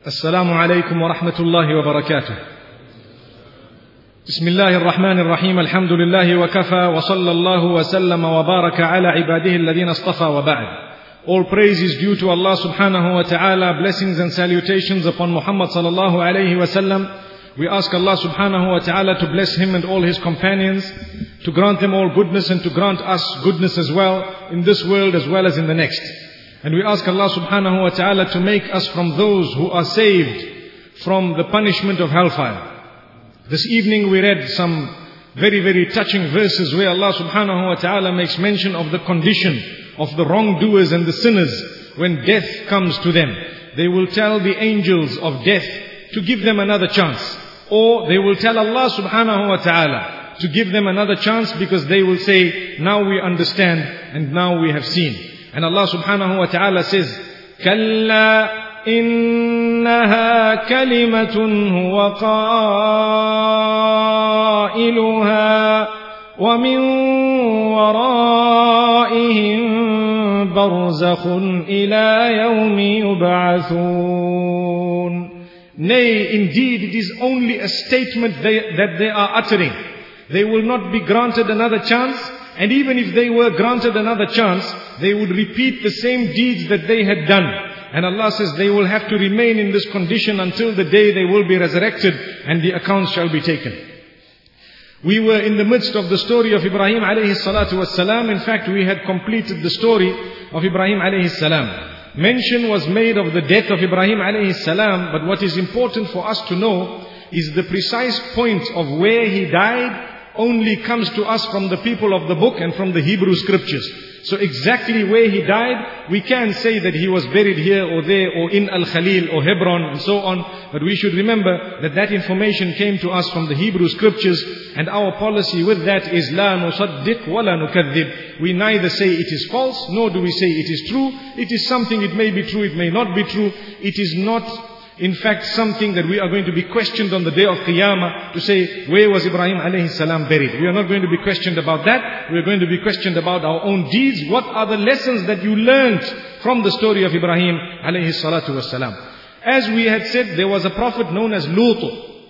السلام عليكم ورحمة الله وبركاته. بسم الله الرحمن الرحيم. الحمد لله وكفى وصلى الله وسلم وبارك على عباده الذين اصطفى وبعد. All praise is due to Allah subhanahu wa ta'ala. Blessings and salutations upon Muhammad sallallahu alayhi wa sallam. We ask Allah subhanahu wa ta'ala to bless him and all his companions, to grant them all goodness and to grant us goodness as well in this world as well as in the next. And we ask Allah subhanahu wa ta'ala to make us from those who are saved from the punishment of hellfire. This evening we read some very, very touching verses where Allah subhanahu wa ta'ala makes mention of the condition of the wrongdoers and the sinners when death comes to them. They will tell the angels of death to give them another chance. Or they will tell Allah subhanahu wa ta'ala to give them another chance, because they will say, now we understand and now we have seen. And Allah subhanahu wa ta'ala says, كَلَّا إِنَّهَا كَلِمَةٌ هُوَ قَائِلُهَا وَمِنْ وَرَائِهِمْ بَرْزَخٌ إِلَى يَوْمِ يُبْعَثُونَ. Nay, indeed, it is only a statement that they are uttering. They will not be granted another chance. And even if they were granted another chance, they would repeat the same deeds that they had done. And Allah says they will have to remain in this condition until the day they will be resurrected and the accounts shall be taken. We were in the midst of the story of Ibrahim alayhi salatu wassalam. In fact, we had completed the story of Ibrahim alayhi salam. Mention was made of the death of Ibrahim alayhi salam, but what is important for us to know is the precise point of where he died only comes to us from the people of the book and from the Hebrew scriptures. So exactly where he died, we can say that he was buried here or there or in Al-Khalil or Hebron and so on. But we should remember that that information came to us from the Hebrew scriptures, and our policy with that is لا نصدق ولا نكذب. We neither say it is false, nor do we say it is true. It is something, it may be true, it may not be true. It is not, in fact, something that we are going to be questioned on the day of Qiyamah to say, where was Ibrahim alayhi salam buried? We are not going to be questioned about that. We are going to be questioned about our own deeds. What are the lessons that you learned from the story of Ibrahim alayhi salatu wassalam? As we had said, there was a prophet known as Lut.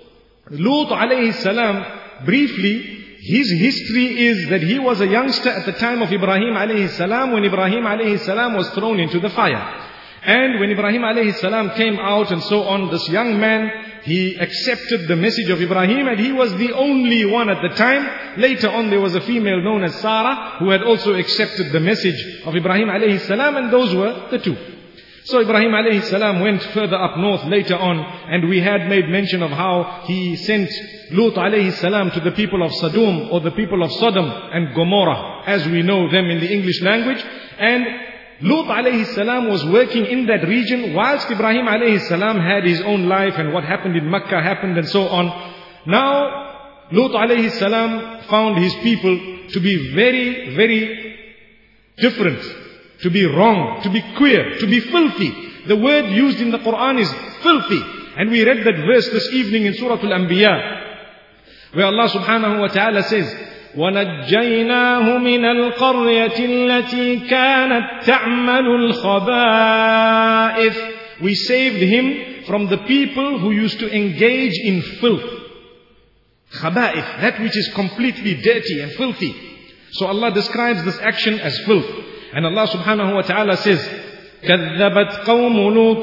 Lut alayhi salam, briefly, his history is that he was a youngster at the time of Ibrahim alayhi salam, when Ibrahim alayhi salam was thrown into the fire. And when Ibrahim alayhi salam came out and so on, this young man, he accepted the message of Ibrahim, and he was the only one at the time. Later on there was a female known as Sarah who had also accepted the message of Ibrahim alayhi salam, and those were the two. So Ibrahim alayhi salam went further up north later on, and we had made mention of how he sent Lut alayhi salam to the people of Sodom, or the people of Sodom and Gomorrah, as we know them in the English language. And Lut alayhi salam was working in that region whilst Ibrahim alayhi salam had his own life, and what happened in Mecca happened and so on. Now, Lut alayhi salam found his people to be very, very different, to be wrong, to be queer, to be filthy. The word used in the Quran is filthy. And we read that verse this evening in Surah Al-Anbiya, where Allah subhanahu wa ta'ala says, وَنَجَّيْنَاهُ مِنَ الْقَرْيَةِ الَّتِي كَانَتْ تَعْمَلُ الْخَبَائِثِ. We saved him from the people who used to engage in filth. Khaba'ith, that which is completely dirty and filthy. So Allah describes this action as filth. And Allah subhanahu wa ta'ala says, كَذَّبَتْ قَوْمُ لُوطٍ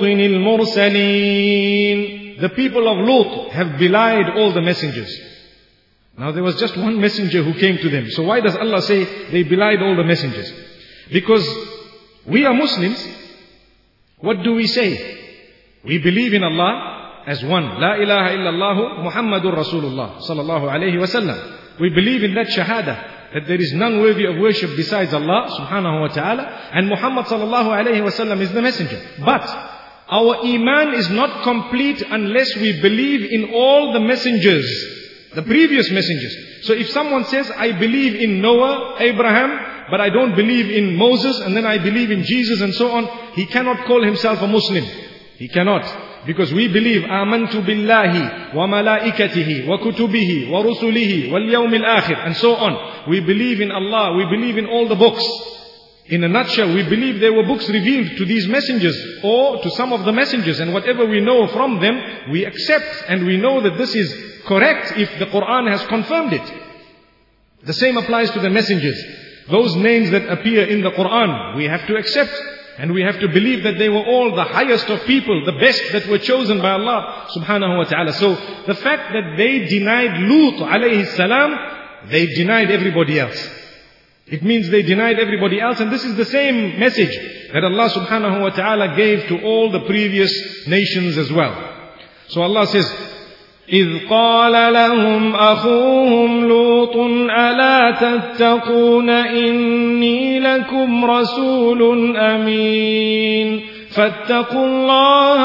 الْمُرْسَلِينَ. The people of Lut have belied all the messengers. Now there was just one messenger who came to them. So why does Allah say they belied all the messengers? Because we are Muslims. What do we say? We believe in Allah as one. La ilaha illallah Muhammadur Rasulullah sallallahu alayhi wa sallam. We believe in that shahada, that there is none worthy of worship besides Allah subhanahu wa ta'ala, and Muhammad sallallahu alayhi wa sallam is the messenger. But our iman is not complete unless we believe in all the messengers, the previous messengers. So if someone says, I believe in Noah, Abraham, but I don't believe in Moses, and then I believe in Jesus and so on, he cannot call himself a Muslim. He cannot. Because we believe, آمنت بالله وملائكته وكتبه ورسله واليوم الآخر, and so on. We believe in Allah, we believe in all the books. In a nutshell, we believe there were books revealed to these messengers or to some of the messengers, and whatever we know from them, we accept, and we know that this is correct if the Quran has confirmed it. The same applies to the messengers. Those names that appear in the Quran, we have to accept, and we have to believe that they were all the highest of people, the best that were chosen by Allah subhanahu wa ta'ala. So the fact that they denied Lut alayhi salam, they denied everybody else. It means they denied everybody else, and this is the same message that Allah subhanahu wa ta'ala gave to all the previous nations as well. So Allah says, إِذْ قَالَ لَهُمْ أَخُوهُمْ لُوطٌ أَلَا تَتَّقُونَ إِنِّي لَكُمْ رَسُولٌ أَمِينٌ فَاتَّقُوا اللَّهَ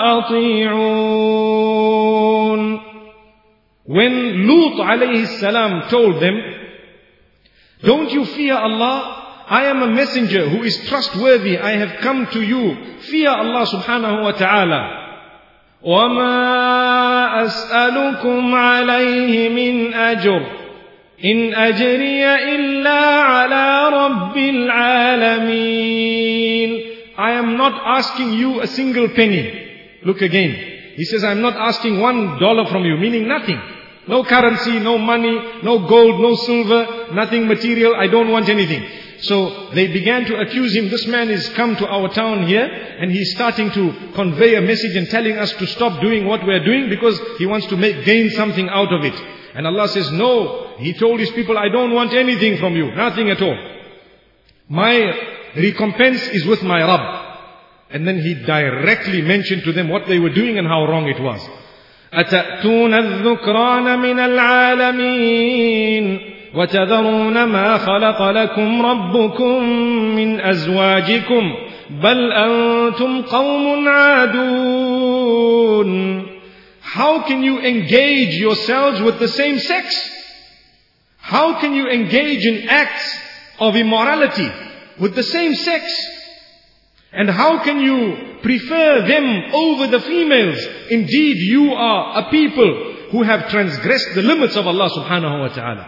وَأَطِيعُونَ. When Lut alayhi salam told them, don't you fear Allah? I am a messenger who is trustworthy. I have come to you. Fear Allah subhanahu wa ta'ala. وَمَا أَسْأَلُكُمْ عَلَيْهِ مِنْ أَجْرٍ إِنْ أَجْرِيَ إِلَّا عَلَى رَبِّ الْعَالَمِينَ. I am not asking you a single penny. Look again. He says, I am not asking $1 from you, meaning nothing. No currency, no money, no gold, no silver, nothing material. I don't want anything. So they began to accuse him. This man has come to our town here and he's starting to convey a message and telling us to stop doing what we're doing because he wants to gain something out of it. And Allah says, no. He told his people, I don't want anything from you. Nothing at all. My recompense is with my Rabb. And then he directly mentioned to them what they were doing and how wrong it was. أَتَأْتُونَ الذُّكْرَانَ مِنَ الْعَالَمِينَ وَتَذَرُونَ مَا خَلَقَ لَكُمْ رَبُّكُمْ مِنْ أَزْوَاجِكُمْ بَلْ أَنْتُمْ قَوْمٌ عَادُونَ. How can you engage yourselves with the same sex? How can you engage in acts of immorality with the same sex? And how can you prefer them over the females? Indeed, you are a people who have transgressed the limits of Allah subhanahu wa ta'ala.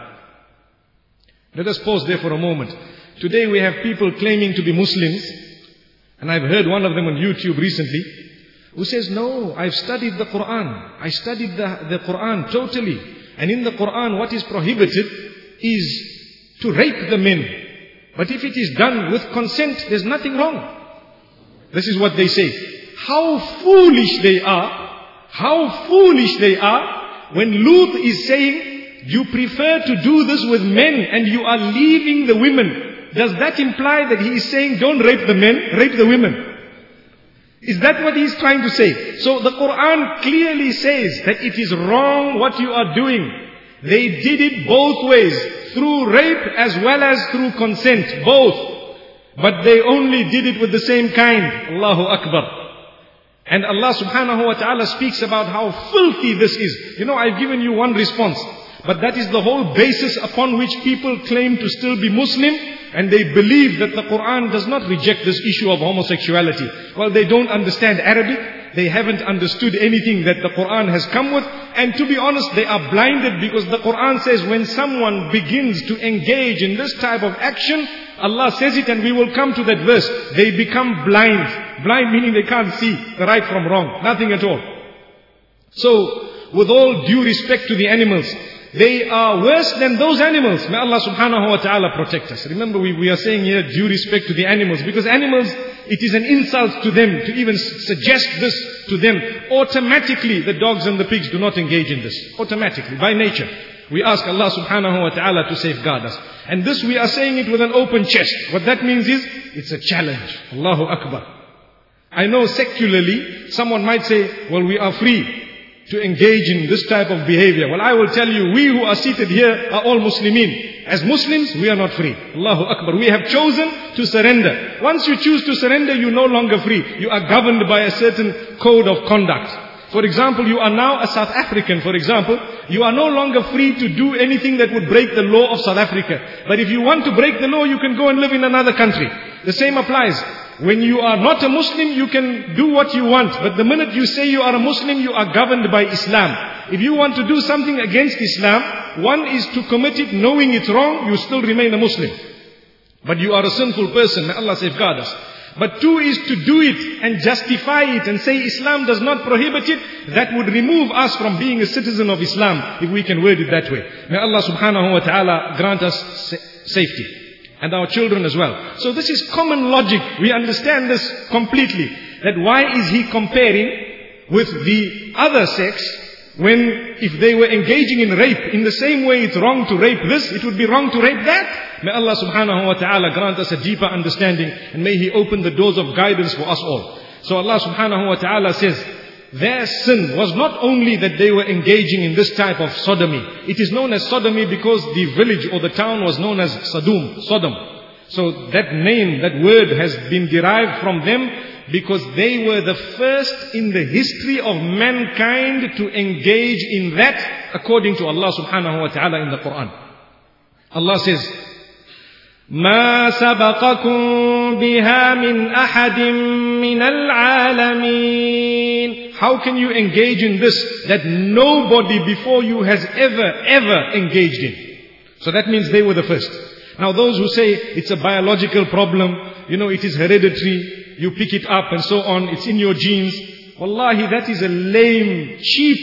Let us pause there for a moment. Today we have people claiming to be Muslims, and I've heard one of them on YouTube recently, who says, no, I've studied the Quran. I studied the Quran totally. And in the Quran, what is prohibited is to rape the men. But if it is done with consent, there's nothing wrong. This is what they say. How foolish they are. How foolish they are when Lut is saying, you prefer to do this with men and you are leaving the women. Does that imply that he is saying, don't rape the men, rape the women? Is that what he is trying to say? So the Quran clearly says that it is wrong what you are doing. They did it both ways, through rape as well as through consent, both. But they only did it with the same kind. Allahu Akbar. And Allah subhanahu wa ta'ala speaks about how filthy this is. You know, I've given you one response. But that is the whole basis upon which people claim to still be Muslim. And they believe that the Quran does not reject this issue of homosexuality. Well, they don't understand Arabic. They haven't understood anything that the Quran has come with. And to be honest, they are blinded because the Quran says when someone begins to engage in this type of action, Allah says it and we will come to that verse. They become blind. Blind meaning they can't see the right from wrong. Nothing at all. So, with all due respect to the animals, they are worse than those animals. May Allah subhanahu wa ta'ala protect us. Remember we are saying here due respect to the animals. Because animals, it is an insult to them to even suggest this to them. Automatically the dogs and the pigs do not engage in this. Automatically, by nature. We ask Allah subhanahu wa ta'ala to safeguard us. And this we are saying it with an open chest. What that means is, it's a challenge. Allahu Akbar. I know secularly, someone might say, well, we are free to engage in this type of behavior. Well, I will tell you, we who are seated here are all Muslimin. As Muslims, we are not free. Allahu Akbar. We have chosen to surrender. Once you choose to surrender, you're no longer free. You are governed by a certain code of conduct. For example, you are now a South African, for example. You are no longer free to do anything that would break the law of South Africa. But if you want to break the law, you can go and live in another country. The same applies. When you are not a Muslim, you can do what you want. But the minute you say you are a Muslim, you are governed by Islam. If you want to do something against Islam, one is to commit it knowing it's wrong, you still remain a Muslim. but you are a sinful person. May Allah safeguard us. But two is to do it and justify it and say Islam does not prohibit it. That would remove us from being a citizen of Islam, if we can word it that way. May Allah subhanahu wa ta'ala grant us safety. And our children as well. So this is common logic. We understand this completely. That why is he comparing with the other sex when if they were engaging in rape, in the same way it's wrong to rape this, it would be wrong to rape that? May Allah subhanahu wa ta'ala grant us a deeper understanding and may He open the doors of guidance for us all. So Allah subhanahu wa ta'ala says, their sin was not only that they were engaging in this type of sodomy. It is known as sodomy because the village or the town was known as Sodom. So that name, that word has been derived from them because they were the first in the history of mankind to engage in that according to Allah subhanahu wa ta'ala in the Quran. Allah says, مَا سَبَقَكُمْ بِهَا مِنْ أَحَدٍ مِنَ الْعَالَمِينَ. How can you engage in this that nobody before you has ever engaged in? So that means they were the first. Now those who say it's a biological problem, it is hereditary, you pick it up and so on, it's in your genes. Wallahi, that is a lame, cheap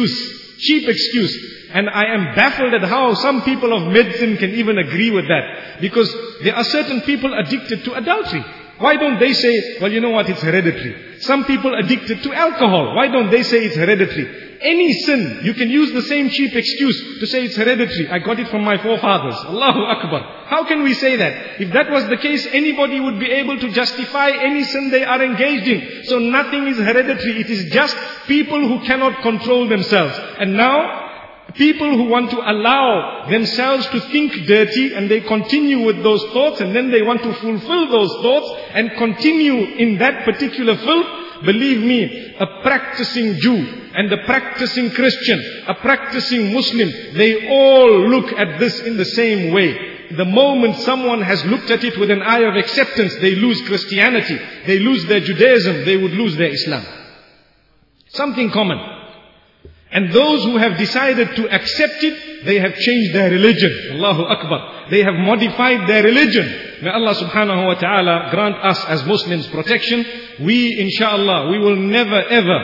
excuse. And I am baffled at how some people of medicine can even agree with that. Because there are certain people addicted to adultery. Why don't they say, well, you know what, it's hereditary. Some people addicted to alcohol. Why don't they say it's hereditary? Any sin, you can use the same cheap excuse to say it's hereditary. I got it from my forefathers. Allahu Akbar. How can we say that? If that was the case, anybody would be able to justify any sin they are engaged in. So nothing is hereditary. It is just people who cannot control themselves. And now, people who want to allow themselves to think dirty and they continue with those thoughts and then they want to fulfill those thoughts and continue in that particular filth. Believe me, a practicing Jew and a practicing Christian, a practicing Muslim, they all look at this in the same way. The moment someone has looked at it with an eye of acceptance, they lose Christianity, they lose their Judaism, they would lose their Islam. Something common. And those who have decided to accept it, they have changed their religion. Allahu Akbar. They have modified their religion. May Allah subhanahu wa ta'ala grant us as Muslims protection. We, inshallah, we will never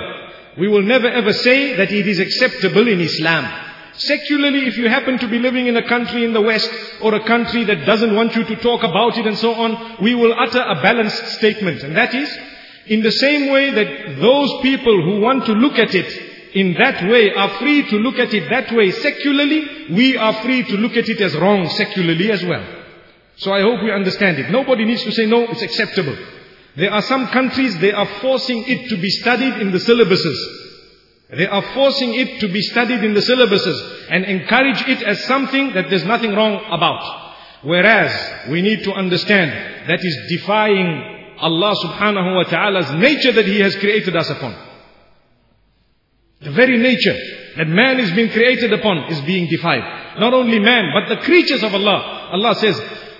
ever say that it is acceptable in Islam. Secularly, if you happen to be living in a country in the West or a country that doesn't want you to talk about it and so on, we will utter a balanced statement. And that is, in the same way that those people who want to look at it in that way are free to look at it that way secularly, we are free to look at it as wrong secularly as well. So I hope we understand it. Nobody needs to say, no, it's acceptable. There are some countries, they are forcing it to be studied in the syllabuses. They are forcing it to be studied in the syllabuses and encourage it as something that there's nothing wrong about. Whereas we need to understand that is defying Allah subhanahu wa ta'ala's nature that He has created us upon. The very nature that man is being created upon is being defied. Not only man, but the creatures of Allah. Allah says,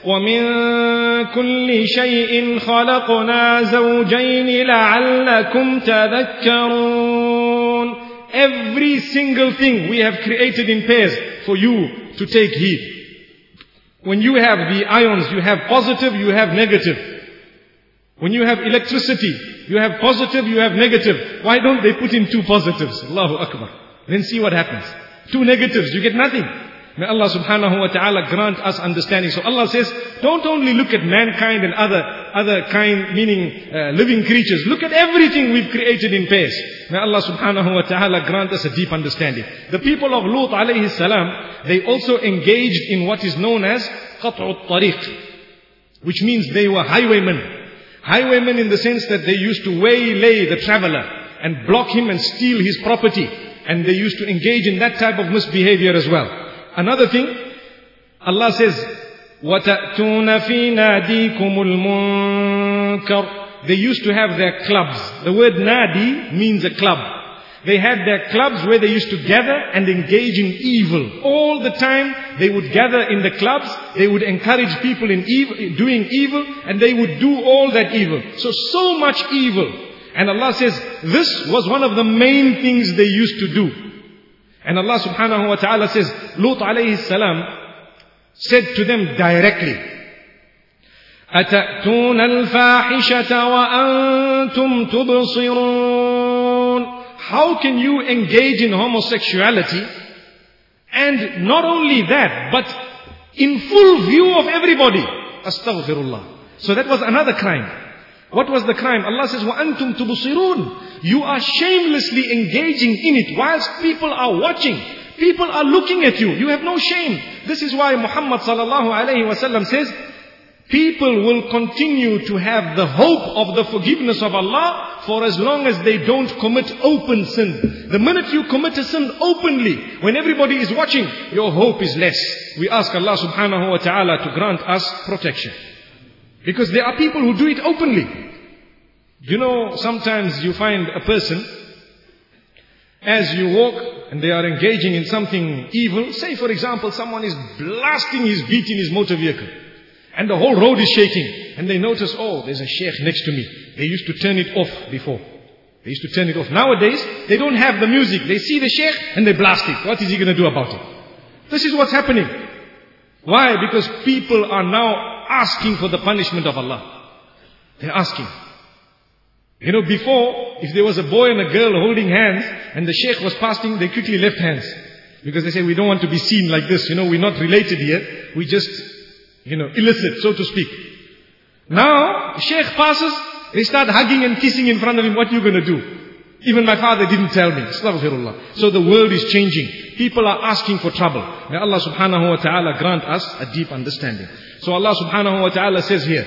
وَمِن كُلِّ شَيْءٍ خَلَقْنَا زَوْجَيْنِ لَعَلَّكُمْ تَذَكَّرُونَ. Every single thing we have created in pairs for you to take heed. When you have the ions, you have positive, you have negative. When you have electricity, you have positive, you have negative. Why don't they put in two positives? Allahu Akbar. Then see what happens. Two negatives, you get nothing. May Allah subhanahu wa ta'ala grant us understanding. So Allah says, don't only look at mankind and other kind, meaning living creatures. Look at everything we've created in pairs. May Allah subhanahu wa ta'ala grant us a deep understanding. The people of Lut alayhi salam, they also engaged in what is known as qat'u tariq, which means they were highwaymen. Highwaymen in the sense that they used to waylay the traveler and block him and steal his property. And they used to engage in that type of misbehavior as well. Another thing, Allah says, وَتَأْتُونَ فِي نَادِيكُمُ الْمُنْكَرِ. They used to have their clubs. The word nadi means a club. They had their clubs where they used to gather and engage in evil. All the time they would gather in the clubs, they would encourage people in doing evil, and they would do all that evil. So much evil. And Allah says, this was one of the main things they used to do. And Allah subhanahu wa ta'ala says, Lut alayhi salam said to them directly, أتأتون الفاحشة وأنتم تبصرون. How can you engage in homosexuality, and not only that, but in full view of everybody? Astaghfirullah. So that was another crime. What was the crime? Allah says, وَأَنْتُمْ تُبْصِرُونَ. You are shamelessly engaging in it whilst people are watching. People are looking at you. You have no shame. This is why Muhammad sallallahu alayhi wa sallam says, people will continue to have the hope of the forgiveness of Allah for as long as they don't commit open sin. The minute you commit a sin openly, when everybody is watching, your hope is less. We ask Allah subhanahu wa ta'ala to grant us protection. Because there are people who do it openly. You know, sometimes you find a person, as you walk and they are engaging in something evil, say for example, someone is blasting his beat in his motor vehicle. And the whole road is shaking. And they notice, oh, there's a sheikh next to me. They used to turn it off before. They used to turn it off. Nowadays, they don't have the music. They see the sheikh and they blast it. What is he going to do about it? This is what's happening. Why? Because people are now asking for the punishment of Allah. They're asking. You know, before, if there was a boy and a girl holding hands and the sheikh was passing, they quickly left hands. Because they say, we don't want to be seen like this. You know, we're not related here. We just, illicit, so to speak. Now, the sheikh passes, they start hugging and kissing in front of him. What are you going to do? Even my father didn't tell me. Astaghfirullah. So the world is changing. People are asking for trouble. May Allah subhanahu wa ta'ala grant us a deep understanding. So Allah subhanahu wa ta'ala says here,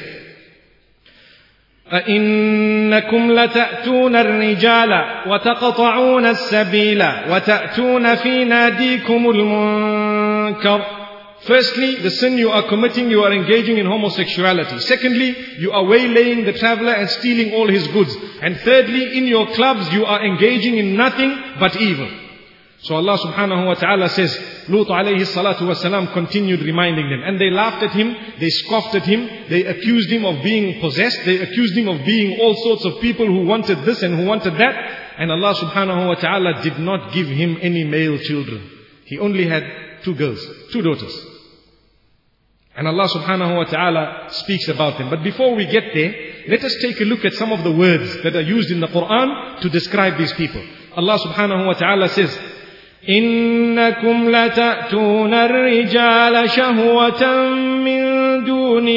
أَإِنَّكُمْ لَتَأْتُونَ الرِّجَالَ وَتَقْطَعُونَ السَّبِيلَ وَتَأْتُونَ فِي نَادِيكُمُ الْمُنكَرَ. Firstly, the sin you are committing, you are engaging in homosexuality. Secondly, you are waylaying the traveler and stealing all his goods. And thirdly, in your clubs, you are engaging in nothing but evil. So Allah subhanahu wa ta'ala says, Lut alayhi salatu wasalam continued reminding them. And they laughed at him, they scoffed at him, they accused him of being possessed, they accused him of being all sorts of people who wanted this and who wanted that. And Allah subhanahu wa ta'ala did not give him any male children. He only had two girls, two daughters. And Allah subhanahu wa ta'ala speaks about them. But before we get there, let us take a look at some of the words that are used in the Quran to describe these people. Allah subhanahu wa ta'ala says, إِنَّكُمْ لَتَأْتُونَ الرِّجَالَ شَهْوَةً مِّن دُونِ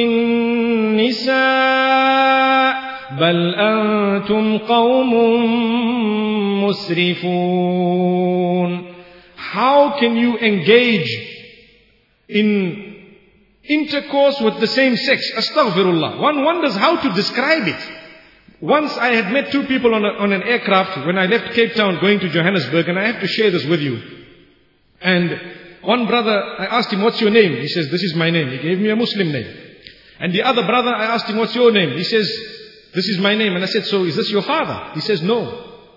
النِّسَاءِ بَلْ أَنْتُمْ قَوْمٌ مُسْرِفُونَ. How can you engage in intercourse with the same sex? Astaghfirullah. One wonders how to describe it. Once I had met two people on an aircraft when I left Cape Town going to Johannesburg, and I have to share this with you. And one brother, I asked him, what's your name? He says, this is my name. He gave me a Muslim name. And the other brother, I asked him, what's your name? He says, this is my name. And I said, so is this your father? He says, no.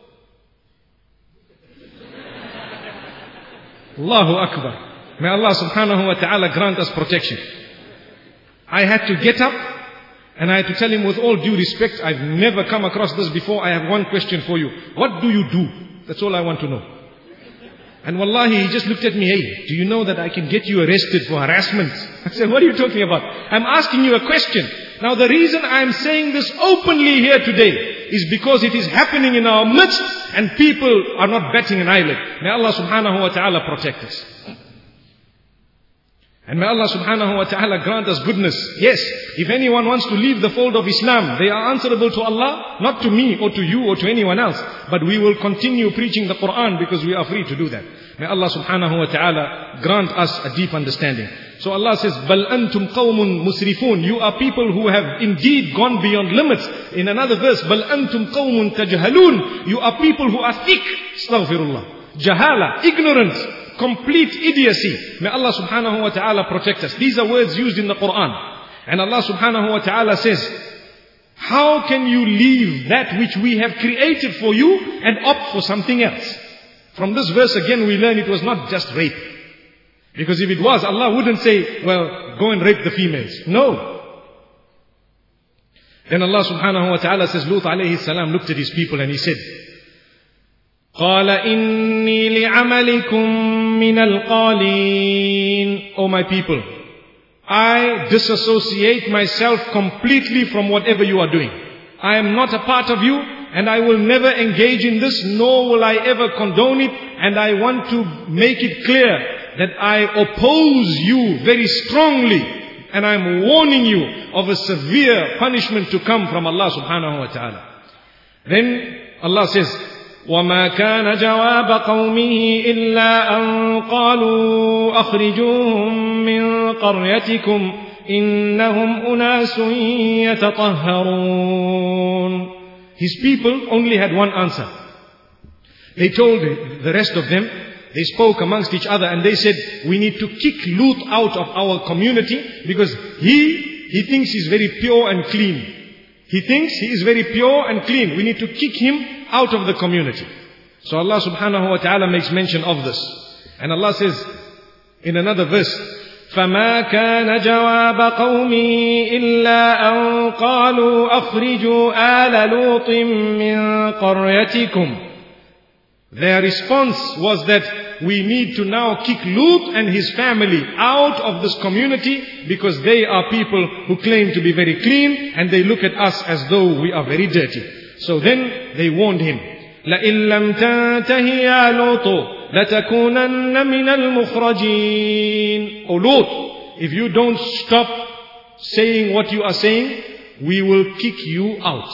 Allahu Akbar. May Allah subhanahu wa ta'ala grant us protection. I had to get up and I had to tell him with all due respect, I've never come across this before. I have one question for you. What do you do? That's all I want to know. And wallahi, he just looked at me, hey, do you know that I can get you arrested for harassment? I said, what are you talking about? I'm asking you a question. Now the reason I'm saying this openly here today is because it is happening in our midst and people are not batting an eyelid. May Allah subhanahu wa ta'ala protect us. And may Allah subhanahu wa ta'ala grant us goodness. Yes, if anyone wants to leave the fold of Islam, they are answerable to Allah, not to me or to you or to anyone else. But we will continue preaching the Quran because we are free to do that. May Allah subhanahu wa ta'ala grant us a deep understanding. So Allah says, بَلْ أَنْتُمْ قَوْمٌ مُسْرِفُونَ. You are people who have indeed gone beyond limits. In another verse, بَلْ أَنْتُمْ قَوْمٌ تَجْهَلُونَ. You are people who are thick. Astaghfirullah. Jahala, ignorant. Complete idiocy. May Allah subhanahu wa ta'ala protect us. These are words used in the Quran. And Allah subhanahu wa ta'ala says, how can you leave that which we have created for you and opt for something else? From this verse again we learn it was not just rape. Because if it was, Allah wouldn't say, well, go and rape the females. No. Then Allah subhanahu wa ta'ala says, Lut alayhi salam looked at his people and he said, قَالَ إِنِّي لِعَمَلِكُمْ مِنَ الْقَالِينَ. O my people, I disassociate myself completely from whatever you are doing. I am not a part of you, and I will never engage in this, nor will I ever condone it. And I want to make it clear that I oppose you very strongly, and I am warning you of a severe punishment to come from Allah subhanahu wa ta'ala. Then Allah says, وَمَا كَانَ جَوَابَ قَوْمِهِ إِلَّا أَن قَالُوا أَخْرِجُوهُم مِّن قَرْيَتِكُمْ إِنَّهُمْ أُنَاسٌ يَتَطَهَّرُونَ. His people only had one answer. They told the rest of them, they spoke amongst each other and they said, we need to kick Lut out of our community because he thinks he's very pure and clean. He thinks he is very pure and clean. We need to kick him out of the community. So Allah subhanahu wa ta'ala makes mention of this. And Allah says in another verse, فَمَا كَانَ جَوَابَ قَوْمِهِ إِلَّا أَن قَالُوا أَخْرِجُوا آلَ لُوطٍ مِّن قَرْيَتِكُمْ. Their response was that we need to now kick Lut and his family out of this community because they are people who claim to be very clean and they look at us as though we are very dirty. So then they warned him, لَإِن لَمْ تَنْتَهِ يَا لُوطُ لَتَكُونَنَّ مِنَ الْمُخْرَجِينَ. O Lut, if you don't stop saying what you are saying, we will kick you out.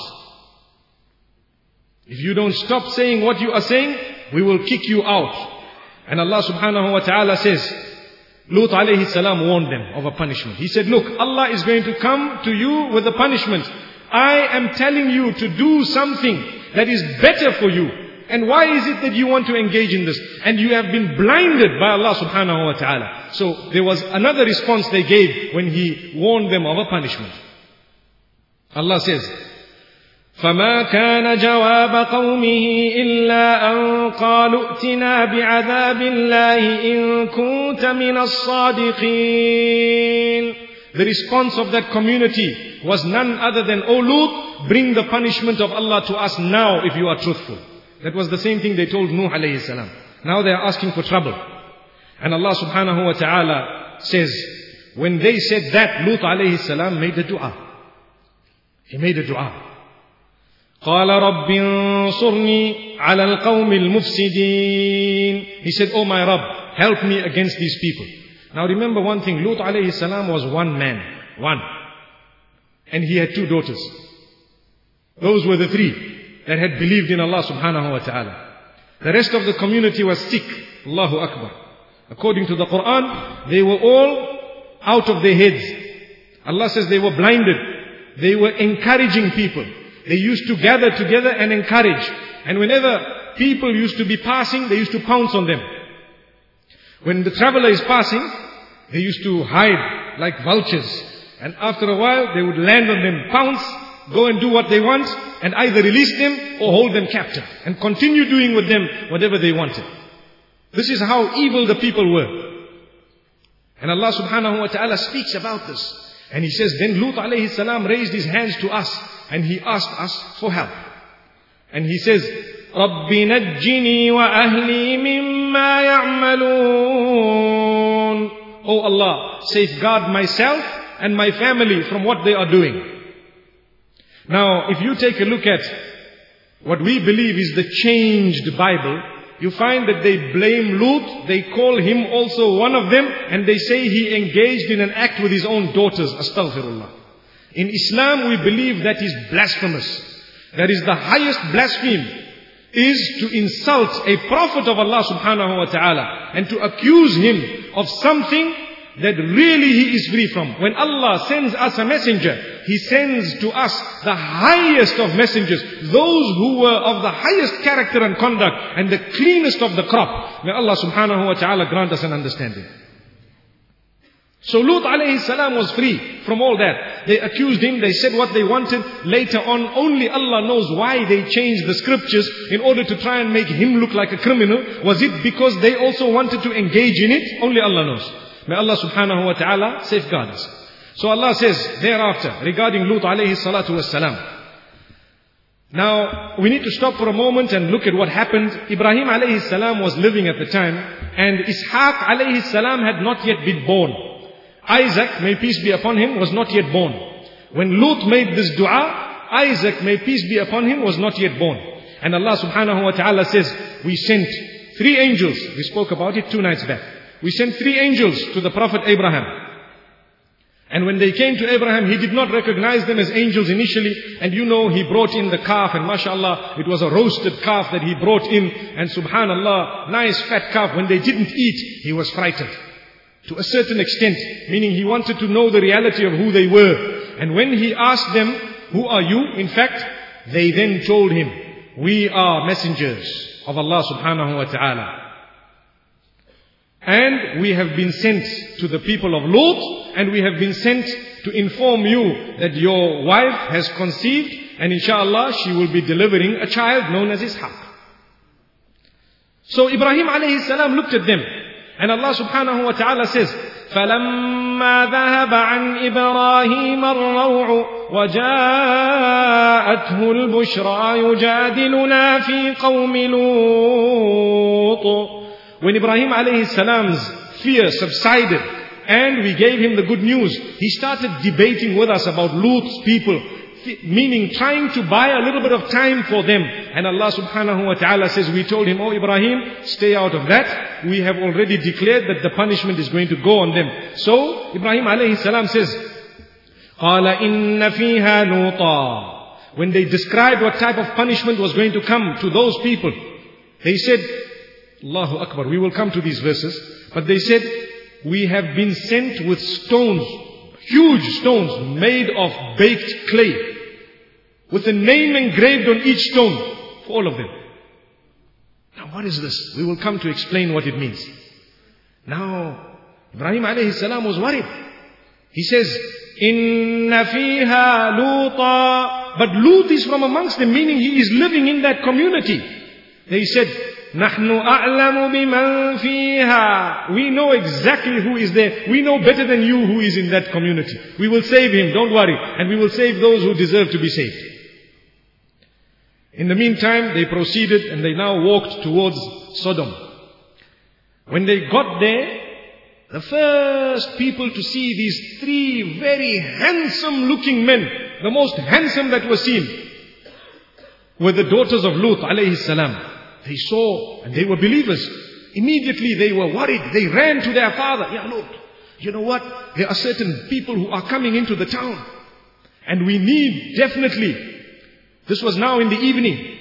If you don't stop saying what you are saying, we will kick you out. And Allah subhanahu wa ta'ala says, Lut alayhi salam warned them of a punishment. He said, look, Allah is going to come to you with a punishment. I am telling you to do something that is better for you. And why is it that you want to engage in this? And you have been blinded by Allah subhanahu wa ta'ala. So there was another response they gave when He warned them of a punishment. Allah says, فَمَا كَانَ جَوَابَ قَوْمِهِ إِلَّا أَن قَالُوا ائْتِنَا بِعَذَابِ اللَّهِ إِن كُنتَ مِنَ الصَّادِقِينَ. The response of that community was none other than, O Lut, bring the punishment of Allah to us now if you are truthful. That was the same thing they told Nuh alayhi salam. Now they are asking for trouble. And Allah subhanahu wa ta'ala says, when they said that, Lut alayhi salam made a dua. He made a dua. قال رب انصرني على القوم المفسدين. He said, oh my Rabb, help me against these people. Now remember one thing, Lut alayhi salam was one man. One. And he had two daughters. Those were the three that had believed in Allah subhanahu wa ta'ala. The rest of the community was sick. Allahu Akbar. According to the Quran, they were all out of their heads. Allah says they were blinded. They were encouraging people. They used to gather together and encourage. And whenever people used to be passing, they used to pounce on them. When the traveler is passing, they used to hide like vultures. And after a while, they would land on them, pounce, go and do what they want, and either release them or hold them captive. And continue doing with them whatever they wanted. This is how evil the people were. And Allah subhanahu wa ta'ala speaks about this. And He says, then Lut alayhi salam raised his hands to us. And he asked us for help. And he says, رَبِّ نَجِّنِي وَأَهْلِي مِمَّا يَعْمَلُونَ. Oh Allah, safeguard myself and my family from what they are doing. Now, if you take a look at what we believe is the changed Bible, you find that they blame Lut, they call him also one of them, and they say he engaged in an act with his own daughters. Astaghfirullah. In Islam, we believe that is blasphemous. That is the highest blasphemy, is to insult a prophet of Allah subhanahu wa ta'ala and to accuse him of something that really he is free from. When Allah sends us a messenger, He sends to us the highest of messengers, those who were of the highest character and conduct and the cleanest of the crop. May Allah subhanahu wa ta'ala grant us an understanding. So Lut alayhi salam was free from all that. They accused him, they said what they wanted. Later on, only Allah knows why they changed the scriptures in order to try and make him look like a criminal. Was it because they also wanted to engage in it? Only Allah knows. May Allah subhanahu wa ta'ala safeguard us. So Allah says thereafter regarding Lut alayhi salatu was salam. Now we need to stop for a moment and look at what happened. Ibrahim alayhi salam was living at the time, and Ishaq alayhi salam had not yet been born. Isaac, may peace be upon him, was not yet born. When Lut made this dua, Isaac, may peace be upon him, was not yet born. And Allah subhanahu wa ta'ala says, we sent 3 angels. We spoke about it 2 nights back. We sent 3 angels to the Prophet Abraham. And when they came to Abraham, he did not recognize them as angels initially. And you know, he brought in the calf, and mashallah, it was a roasted calf that he brought in. And subhanallah, nice fat calf. When they didn't eat, he was frightened. To a certain extent, meaning he wanted to know the reality of who they were. And when he asked them, who are you? In fact, they then told him, we are messengers of Allah subhanahu wa ta'ala. And we have been sent to the people of Lut, and we have been sent to inform you that your wife has conceived, and inshallah she will be delivering a child known as Ishaq. So Ibrahim alayhi salam looked at them, and Allah subhanahu wa ta'ala says, فَلَمَّا ذَهَبَ عَنْ إِبْرَاهِيمَ الرَّوْعُ وَجَاءَتْهُ الْبُشْرَى يُجَادِلُنَا فِي قَوْمِ لُوطٍ. When Ibrahim alayhi salam's fear subsided and we gave him the good news, he started debating with us about Lut's people, meaning trying to buy a little bit of time for them. And Allah subhanahu wa ta'ala says, we told him, oh Ibrahim, stay out of that. We have already declared that the punishment is going to go on them. So Ibrahim alayhi salam says, قَالَ إِنَّ فِيهَا لُوطًا. When they described what type of punishment was going to come to those people, they said, Allahu Akbar, we will come to these verses, but they said, we have been sent with stones, huge stones made of baked clay, with a name engraved on each stone for all of them. Now what is this? We will come to explain what it means. Now, Ibrahim alayhi salam was worried. He says, Inna fiha Luta. But Lut is from amongst them, meaning he is living in that community. They said, Nahnu a'lamu biman fiha. We know exactly who is there. We know better than you who is in that community. We will save him, don't worry. And we will save those who deserve to be saved. In the meantime, they proceeded and they now walked towards Sodom. When they got there, the first people to see these 3 very handsome looking men, the most handsome that was seen, were the daughters of Lut alayhi salam. They saw and they were believers. Immediately they were worried. They ran to their father. Ya Lut, you know what? There are certain people who are coming into the town. And we need definitely. This was now in the evening.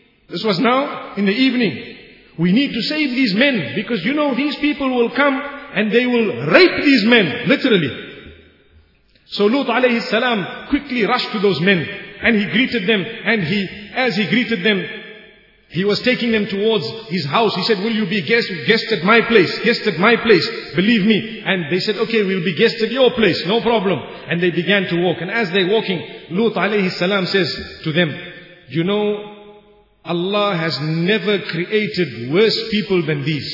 We need to save these men. Because you know these people will come and they will rape these men. Literally. So Lut alayhi salam quickly rushed to those men. And he greeted them. And as he greeted them, he was taking them towards his house. He said, will you be guest at my place? Guest at my place. Believe me. And they said, okay, we'll be guest at your place. No problem. And they began to walk. And as they're walking, Lut alayhi salam says to them, you know, Allah has never created worse people than these.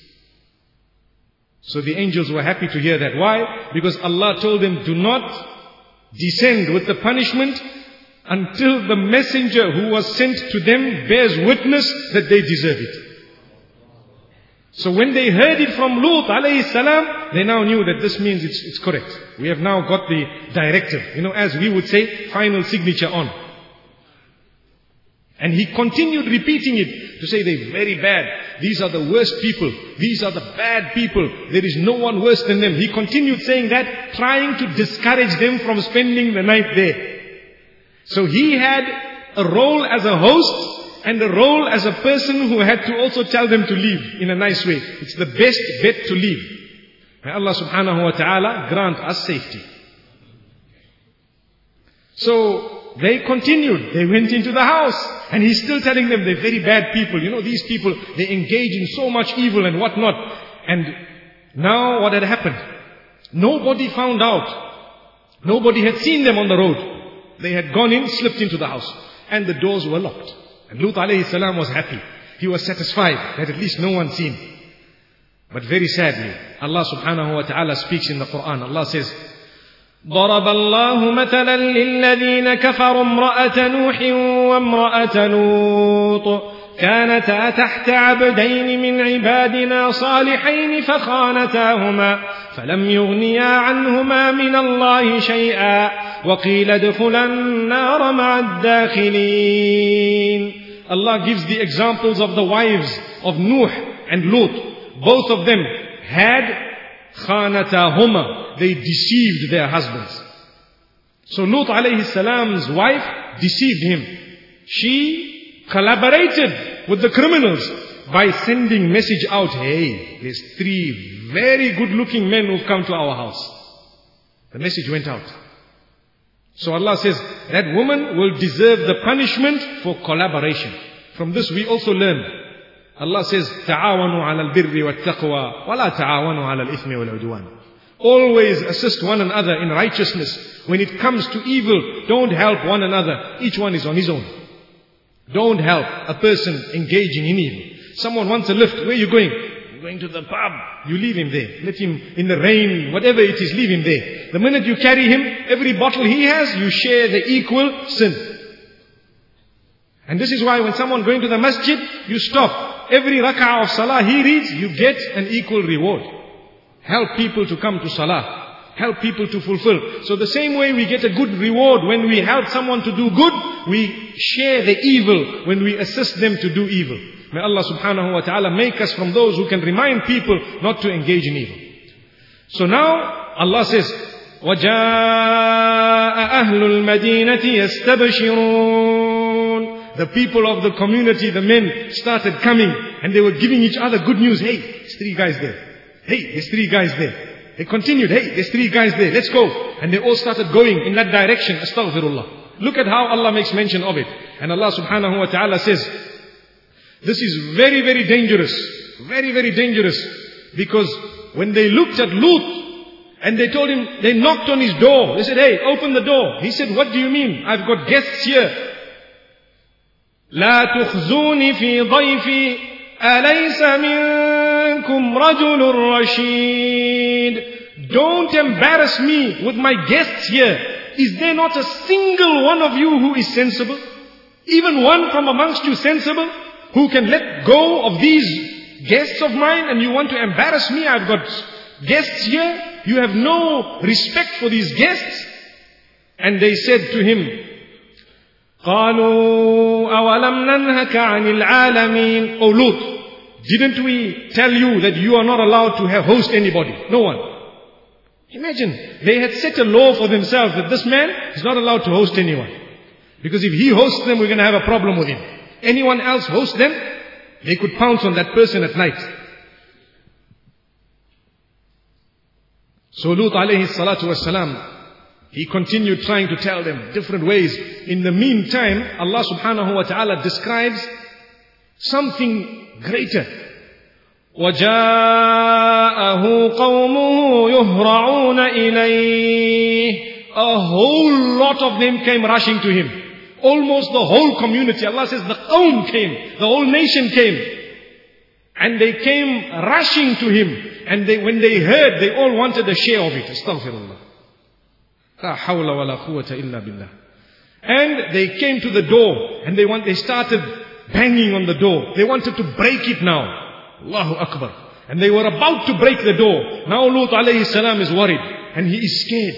So the angels were happy to hear that. Why? Because Allah told them, do not descend with the punishment until the messenger who was sent to them bears witness that they deserve it. So when they heard it from Lut alayhi salam, they now knew that this means it's correct. We have now got the directive, as we would say, final signature on. And he continued repeating it to say they're very bad. These are the worst people. These are the bad people. There is no one worse than them. He continued saying that, trying to discourage them from spending the night there. So he had a role as a host and a role as a person who had to also tell them to leave in a nice way. It's the best bet to leave. May Allah subhanahu wa ta'ala grant us safety. So they continued. They went into the house. And he's still telling them they're very bad people. These people, they engage in so much evil and whatnot. And now what had happened? Nobody found out. Nobody had seen them on the road. They had gone in, slipped into the house. And the doors were locked. And Lut alayhi salam was happy. He was satisfied that at least no one seen. But very sadly, Allah subhanahu wa ta'ala speaks in the Quran. Allah says, ضرب الله مثلا للذين كفروا امرأة نوح وامرأة لوط كانتا تحت عبدين من عبادنا صالحين فخانتاهما فلم يغنيا عنهما من الله شيئا وقيل ادخلا النار مع الداخلين. Allah gives the examples of the wives of Nuh and Lut. Both of them had khanatahuma. They deceived their husbands. So Lut alayhi salam's wife deceived him. She collaborated with the criminals by sending message out, hey, there's 3 very good looking men who've come to our house. The message went out. So Allah says, that woman will deserve the punishment for collaboration. From this we also learn. Allah says, تعاونوا على البر والتقوى ولا تعاونوا على الإثم والعدوان. Always assist one another in righteousness. When it comes to evil, don't help one another. Each one is on his own. Don't help a person engaging in evil. Someone wants a lift. Where are you going? I'm going to the pub. You leave him there. Let him in the rain, whatever it is, leave him there. The minute you carry him, every bottle he has, you share the equal sin. And this is why when someone going to the masjid, you stop. Every rak'ah of salah he reads, you get an equal reward. Help people to come to salah. Help people to fulfill. So the same way we get a good reward when we help someone to do good, we share the evil when we assist them to do evil. May Allah subhanahu wa ta'ala make us from those who can remind people not to engage in evil. So now Allah says, وَجَاءَ أَهْلُ الْمَدِينَةِ يَسْتَبْشِرُونَ. The people of the community, the men started coming and they were giving each other good news. Hey, there's 3 guys there. Hey, there's 3 guys there. They continued, hey, there's 3 guys there, let's go. And they all started going in that direction, astaghfirullah. Look at how Allah makes mention of it. And Allah subhanahu wa ta'ala says, this is very, very dangerous. Very, very dangerous. Because when they looked at Lut, and they told him, they knocked on his door. They said, hey, open the door. He said, what do you mean? I've got guests here. لا تخزوني في ضيفي أليس منكم رجل رشيد. Don't embarrass me with my guests here. Is there not a single one of you who is sensible? Even one from amongst you sensible? Who can let go of these guests of mine, and you want to embarrass me? I've got guests here. You have no respect for these guests. And they said to him, قالوا أولم ننهك عن العالمين. Oh Lut, didn't we tell you that you are not allowed to host anybody? No one. Imagine, they had set a law for themselves that this man is not allowed to host anyone. Because if he hosts them, we're going to have a problem with him. Anyone else host them, they could pounce on that person at night. So Lut alayhi salatu wassalam, he continued trying to tell them different ways. In the meantime, Allah subhanahu wa ta'ala describes something greater. وَجَاءَهُ قَوْمُهُ يُهْرَعُونَ إِلَيْهِ. A whole lot of them came rushing to him. Almost the whole community. Allah says the qawm came. The whole nation came. And they came rushing to him. And when they heard, they all wanted a share of it. Astaghfirullah. La hawla wa la quwwata illa billah. And they came to the door. And they started banging on the door. They wanted to break it now. Allahu Akbar. And they were about to break the door. Now Lut alayhi salam is worried. And he is scared.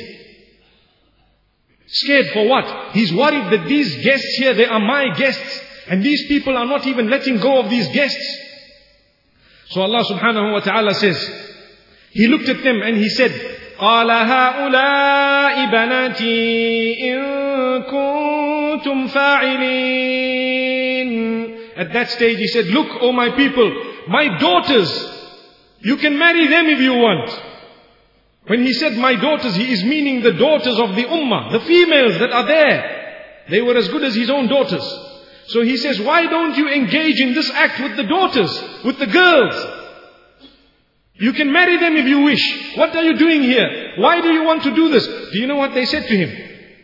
Scared for what? He's worried that these guests here, they are my guests. And these people are not even letting go of these guests. So Allah subhanahu wa ta'ala says, he looked at them and he said, قَالَ هَؤُلَاءِ بَنَاتِي إِن كُنْتُمْ فَاعِلِينَ. At that stage he said, look, oh my people, my daughters, you can marry them if you want. When he said my daughters, he is meaning the daughters of the ummah, the females that are there. They were as good as his own daughters. So he says, why don't you engage in this act with the daughters, with the girls? You can marry them if you wish. What are you doing here? Why do you want to do this? Do you know what they said to him?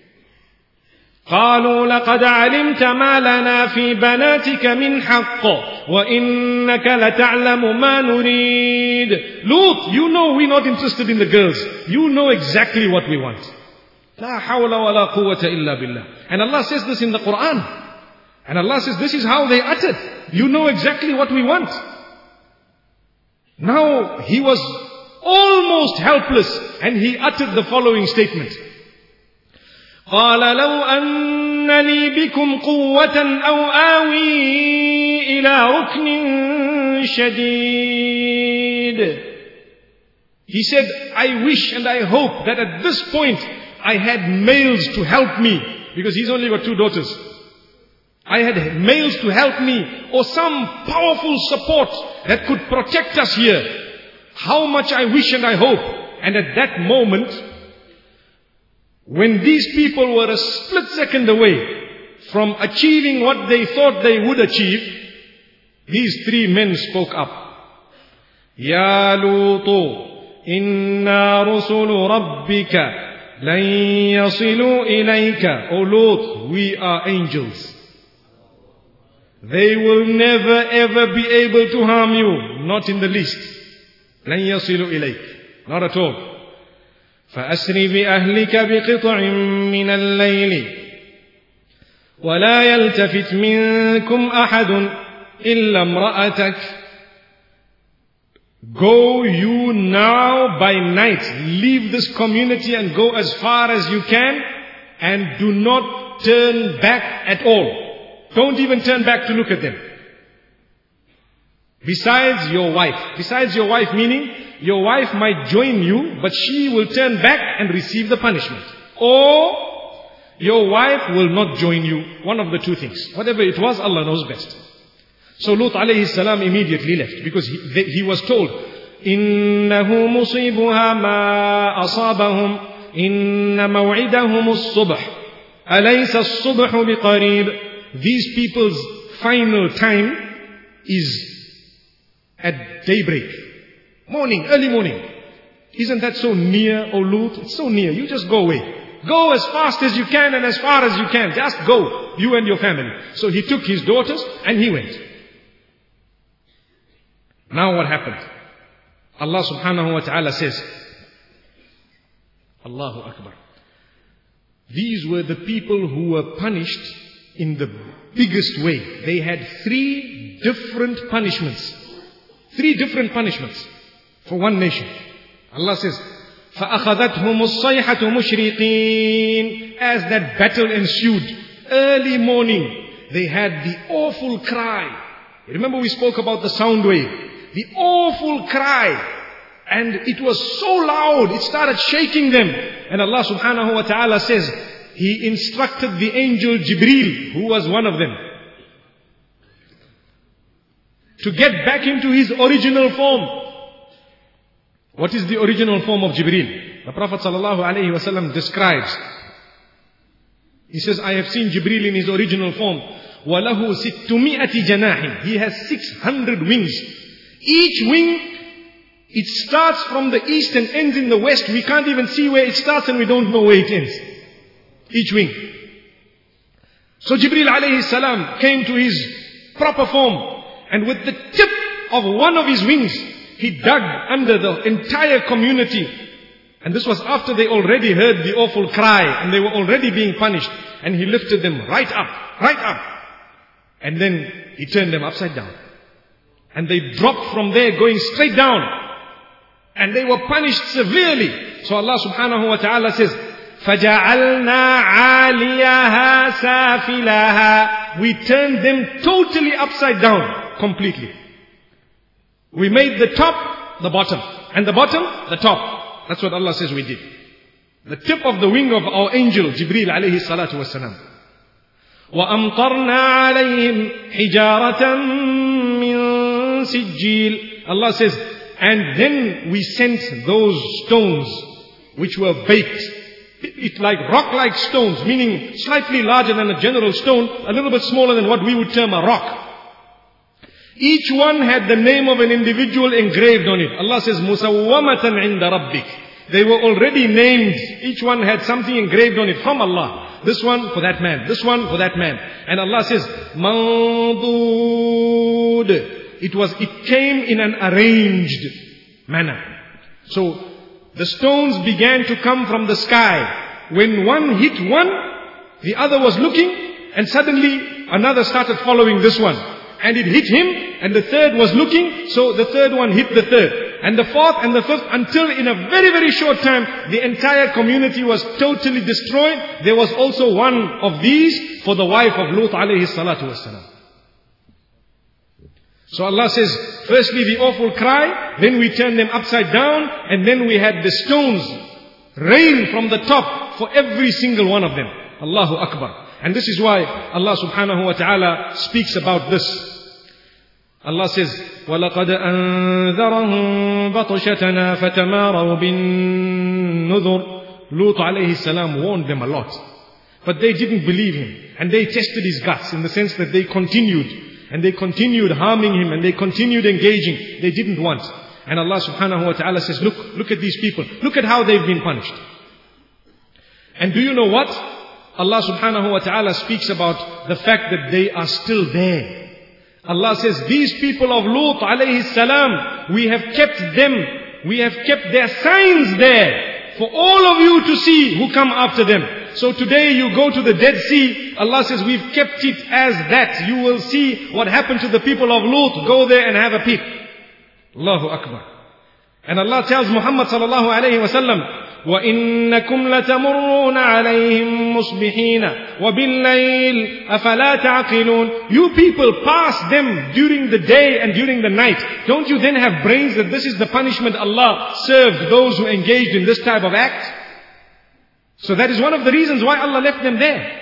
قالوا لقد علمت ما لنا في بناتك من حق وإنك لتعلم ما نريد. Lut, you know we're not interested in the girls. You know exactly what we want. لا حول ولا قوة إلا بالله. And Allah says this in the Quran. And Allah says, this is how they uttered. You know exactly what we want. Now he was almost helpless and he uttered the following statement. قال لو أن لي بكم قوة أو آوي إلى ركن شديد. He said, I wish and I hope that at this point I had males to help me, because he's only got 2 daughters. I had males to help me, or some powerful support that could protect us here. How much I wish and I hope. And at that moment, when these people were a split second away from achieving what they thought they would achieve, these 3 men spoke up. Ya Lutu, inna rusulu rabbika lan yasilu ilayka. O Lut, we are angels. They will never ever be able to harm you, not in the least. لن يصلوا إليك, not at all. فأسر بأهلك بقطع من الليل ولا يلتفت منكم أحد إلا امرأتك. Go you now by night, leave this community and go as far as you can, and do not turn back at all. Don't even turn back to look at them. Besides your wife meaning your wife might join you, but she will turn back and receive the punishment. Or your wife will not join you. One of the 2 things. Whatever it was, Allah knows best. So Lut alayhi salam immediately left, because he was told, إِنَّهُ مُصِيبُهَا مَا أَصَابَهُمْ إِنَّ مَوْعِدَهُمُ الصُّبْحِ أَلَيْسَ الصُّبْحُ بِقَرِيبٍ. These people's final time is at daybreak. Morning, early morning. Isn't that so near, O Lut? It's so near. You just go away. Go as fast as you can and as far as you can. Just go, you and your family. So he took his daughters and he went. Now what happened? Allah subhanahu wa ta'ala says, Allahu Akbar. These were the people who were punished in the biggest way. They had 3 different punishments. 3 different punishments for one nation. Allah says, فَأَخَذَتْهُمُ الصَّيْحَةُ مُشْرِقِينَ. As that battle ensued, early morning, they had the awful cry. Remember we spoke about the sound wave. The awful cry. And it was so loud, it started shaking them. And Allah subhanahu wa ta'ala says, He instructed the angel Jibreel, who was one of them, to get back into his original form. What is the original form of Jibreel? The Prophet ﷺ describes. He says, I have seen Jibreel in his original form. وَلَهُ سِتُّمِئَةِ جَنَاحٍ. He has 600 wings. Each wing, it starts from the east and ends in the west. We can't even see where it starts and we don't know where it ends. Each wing. So Jibreel alayhi salam came to his proper form, and with the tip of one of his wings, he dug under the entire community. And this was after they already heard the awful cry and they were already being punished. And he lifted them right up. And then he turned them upside down. And they dropped from there going straight down. And they were punished severely. So Allah subhanahu wa ta'ala says, فَجَعَلْنَا عَالِيَهَا سَافِلَهَا. We turned them totally upside down, completely. We made the top the bottom, and the bottom the top. That's what Allah says we did. The tip of the wing of our angel Jibreel alayhi salatu wasalam. وَأَمْطَرْنَا عَلَيْهِمْ حِجَارَةً مِّن سِجِّيلٍ. Allah says, and then we sent those stones which were baked. It like rock-like stones, meaning slightly larger than a general stone, a little bit smaller than what we would term a rock. Each one had the name of an individual engraved on it. Allah says, مُسَوَّمَةً عِنْدَ رَبِّكَ. They were already named. Each one had something engraved on it from Allah. This one for that man. This one for that man. And Allah says, مَنْضُودٌ. It came in an arranged manner. So, the stones began to come from the sky. When one hit one, the other was looking, and suddenly another started following this one. And it hit him, and the third was looking, so the third one hit the third. And the fourth and the fifth, until in a very, very short time, the entire community was totally destroyed. There was also one of these for the wife of Lut alayhi salatu wassalam. So Allah says, firstly the awful cry, then we turned them upside down, and then we had the stones rain from the top for every single one of them. Allahu Akbar. And this is why Allah subhanahu wa ta'ala speaks about this. Allah says, وَلَقَدْ أَنذَرَهُمْ بَطْشَتَنَا فَتَمَارَوْا بِالنُّذُرِ Lut alayhi salam warned them a lot. But they didn't believe him. And they tested his guts in the sense that they continued. And they continued harming him, and they continued engaging. They didn't want. And Allah subhanahu wa ta'ala says, look at these people. Look at how they've been punished. And do you know what? Allah subhanahu wa ta'ala speaks about the fact that they are still there. Allah says, these people of Lut alayhi salam, we have kept their signs there for all of you to see who come after them. So today you go to the Dead Sea, Allah says, we've kept it as that. You will see what happened to the people of Lut. Go there and have a peep. Allahu Akbar. And Allah tells Muhammad sallallahu alayhi wa sallam, وَإِنَّكُمْ لَتَمُرُّونَ عَلَيْهِمْ مُصْبِحِينَ وَبِاللَّيْلِ أَفَلَا تَعْقِلُونَ You people pass them during the day and during the night. Don't you then have brains that this is the punishment Allah served those who engaged in this type of act? So that is one of the reasons why Allah left them there.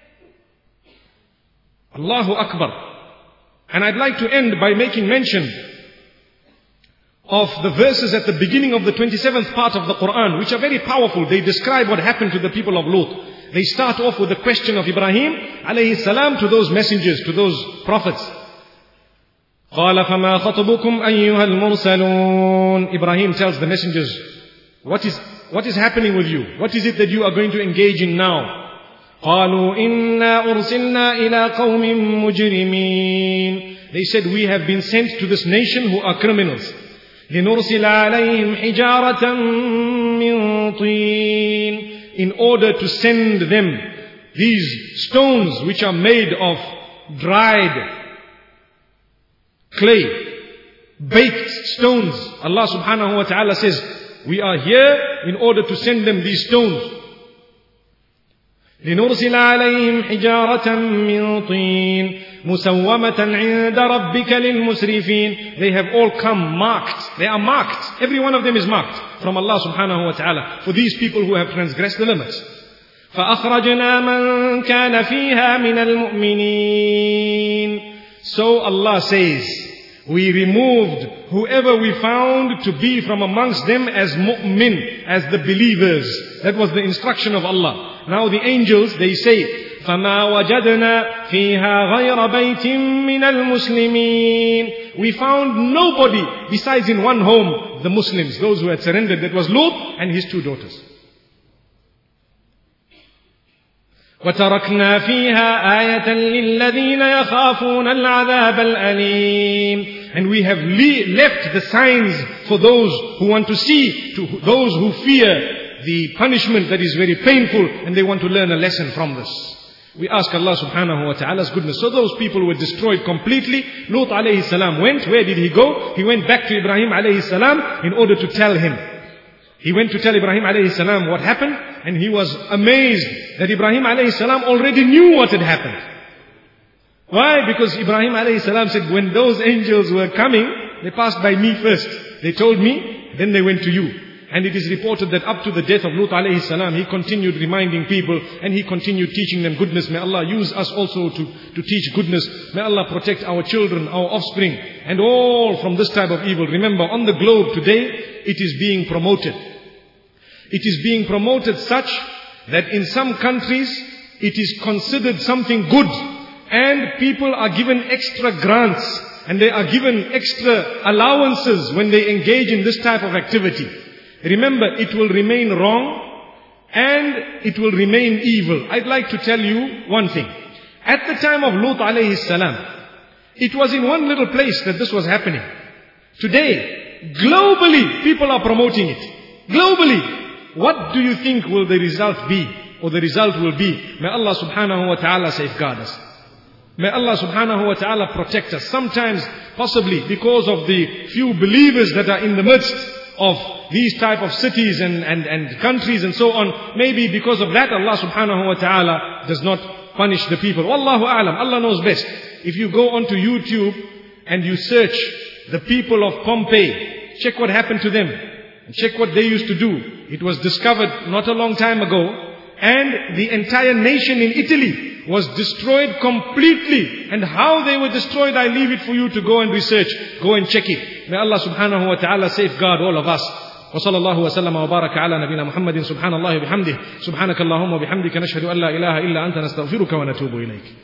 Allahu Akbar. And I'd like to end by making mention of the verses at the beginning of the 27th part of the Quran, which are very powerful. They describe what happened to the people of Lut. They start off with the question of Ibrahim alayhi salam to those messengers, to those prophets. قَالَ فَمَا خَطْبُكُمْ أَيُّهَا الْمُرْسَلُونَ Ibrahim tells the messengers, what is happening with you? What is it that you are going to engage in now? قَالُوا إِنَّا أُرْسِلْنَا إِلَىٰ قَوْمٍ مُجْرِمِينَ They said, we have been sent to this nation who are criminals. لِنُرْسِلَ عَلَيْهِمْ حِجَارَةً مِّن طِينٍ In order to send them these stones which are made of dried clay, baked stones. Allah subhanahu wa ta'ala says, we are here in order to send them these stones. لنرسل عليهم حجارة من طين مسومة عند ربك للمسرفين They have all come marked. They are marked. Every one of them is marked from Allah subhanahu wa ta'ala for these people who have transgressed the limits. فأخرجنا من كان فيها من المؤمنين So Allah says, we removed whoever we found to be from amongst them as mu'min, as the believers. That was the instruction of Allah. Now the angels, they say, فَمَا وَجَدْنَا فِيهَا غَيْرَ بَيْتٍ مِّنَ الْمُسْلِمِينَ We found nobody besides in one home, the Muslims, those who had surrendered. That was Lut and his two daughters. وَتَرَكْنَا فِيهَا آيَةً لِلَّذِينَ يَخَافُونَ الْعَذَابَ الْأَلِيمَ And we have left the signs for those who want to see, to those who fear the punishment that is very painful, and they want to learn a lesson from this. We ask Allah subhanahu wa ta'ala's goodness. So those people were destroyed completely. Lut alayhi salam went. Where did he go? He went back to Ibrahim alayhi salam in order to tell him. He went to tell Ibrahim alayhi salam what happened, and he was amazed that Ibrahim alayhi salam already knew what had happened. Why? Because Ibrahim alayhi salam said, when those angels were coming, they passed by me first. They told me, then they went to you. And it is reported that up to the death of Lut alayhi salam, he continued reminding people and he continued teaching them goodness. May Allah use us also to teach goodness. May Allah protect our children, our offspring, and all from this type of evil. Remember, on the globe today, it is being promoted. It is being promoted such that in some countries, it is considered something good. And people are given extra grants and they are given extra allowances when they engage in this type of activity. Remember, it will remain wrong and it will remain evil. I'd like to tell you one thing. At the time of Lut alayhi salam, it was in one little place that this was happening. Today, globally, people are promoting it. Globally, what do you think will the result be? Or the result will be? May Allah subhanahu wa ta'ala safeguard us. May Allah subhanahu wa ta'ala protect us. Sometimes, possibly because of the few believers that are in the midst of these type of cities and countries and so on, maybe because of that Allah subhanahu wa ta'ala does not punish the people. Wallahu a'lam. Allah knows best. If you go onto YouTube and you search the people of Pompeii, check what happened to them. And check what they used to do. It was discovered not a long time ago. And the entire nation in Italy was destroyed completely. And how they were destroyed, I leave it for you to go and research. Go and check it. May Allah subhanahu wa ta'ala safeguard all of us. وصلى الله وسلم وبارك على نبينا محمد سبحان الله وبحمده سبحانك اللهم وبحمدك نشهد أن لا إله إلا أنت نستغفرك ونتوب إليك.